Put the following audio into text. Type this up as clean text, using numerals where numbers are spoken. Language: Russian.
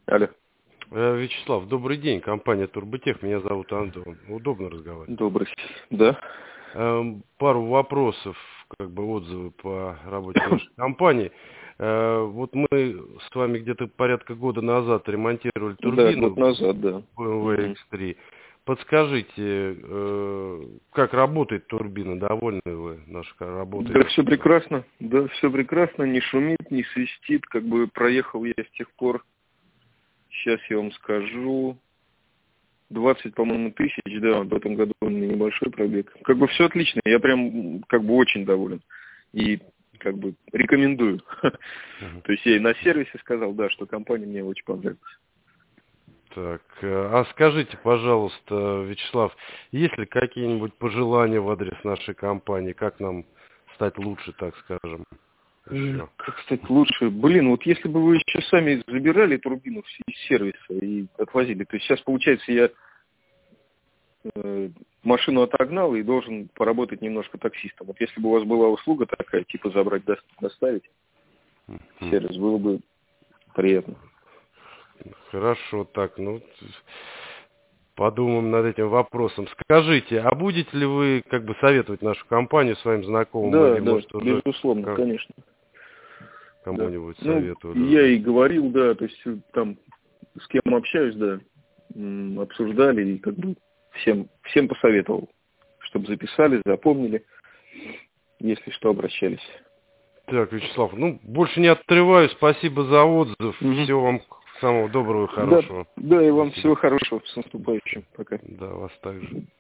Алло. Вячеслав, добрый день. Компания Турботех. Меня зовут Антон. Удобно разговаривать? Добрый. Да. Пару вопросов, отзывы по работе нашей компании. Вот мы с вами где-то порядка года назад ремонтировали турбину. Да, год назад, да. BMW X3. Подскажите, как работает турбина? Довольны вы нашей работой? Да, все прекрасно. Да, все прекрасно. Не шумит, не свистит. Проехал я с тех пор, сейчас я вам скажу, 20, по-моему, тысяч, да, в этом году у меня небольшой пробег. Все отлично. Я прям, очень доволен. И, рекомендую. То есть я и на сервисе сказал, да, что компания мне очень понравилась. Так, а скажите, пожалуйста, Вячеслав, есть ли какие-нибудь пожелания в адрес нашей компании, как нам стать лучше, так скажем? Как стать лучше? Если бы вы еще сами забирали турбину из сервиса и отвозили, то есть сейчас, получается, я машину отогнал и должен поработать немножко таксистом. Вот если бы у вас была услуга такая, типа забрать, доставить, сервис, было бы приятно. Хорошо, так, подумаем над этим вопросом. Скажите, а будете ли вы советовать нашу компанию своим знакомым? Да, или, да, может, уже безусловно, конечно. Кому-нибудь да. советовали? Я и говорил, да, то есть там с кем общаюсь, да, обсуждали и всем посоветовал, чтобы записали, запомнили, если что, обращались. Так, Вячеслав, больше не отрываю. Спасибо за отзыв. Всего вам самого доброго и хорошего. Да, и вам всего хорошего. С наступающим. Пока. Да, вас также.